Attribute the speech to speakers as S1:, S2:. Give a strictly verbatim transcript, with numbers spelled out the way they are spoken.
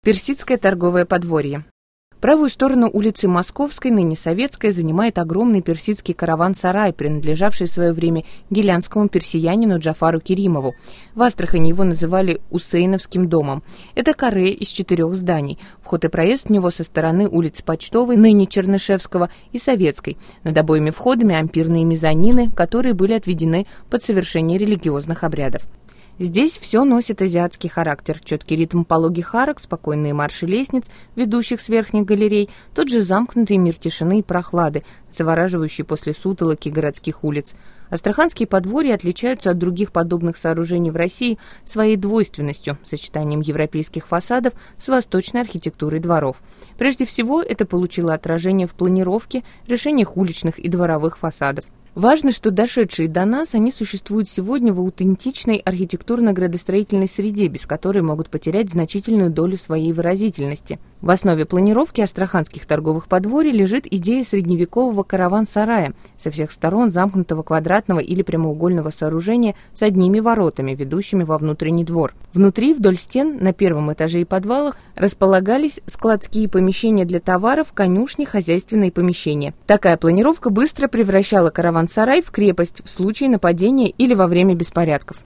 S1: Персидское торговое подворье. Правую сторону улицы Московской, ныне Советской, занимает огромный персидский караван-сарай, принадлежавший в свое время гилянскому персиянину Джафару Керимову. В Астрахани его называли Усейновским домом. Это каре из четырех зданий. Вход и проезд в него со стороны улиц Почтовой, ныне Чернышевского, и Советской. Над обоими входами ампирные мезонины, которые были отведены под совершение религиозных обрядов. Здесь все носит азиатский характер. Четкий ритм пологих арок, спокойные марши лестниц, ведущих с верхних галерей, тот же замкнутый мир тишины и прохлады, завораживающий после сутолоки городских улиц. Астраханские подворья отличаются от других подобных сооружений в России своей двойственностью, сочетанием европейских фасадов с восточной архитектурой дворов. Прежде всего, это получило отражение в планировке, решениях уличных и дворовых фасадов. Важно, что дошедшие до нас, они существуют сегодня в аутентичной архитектурно-градостроительной среде, без которой могут потерять значительную долю своей выразительности. В основе планировки астраханских торговых подворий лежит идея средневекового караван-сарая, со всех сторон замкнутого квадратного или прямоугольного сооружения с одними воротами, ведущими во внутренний двор. Внутри, вдоль стен, на первом этаже и подвалах располагались складские помещения для товаров, конюшни, хозяйственные помещения. Такая планировка быстро превращала караван-сарай в крепость в случае нападения или во время беспорядков.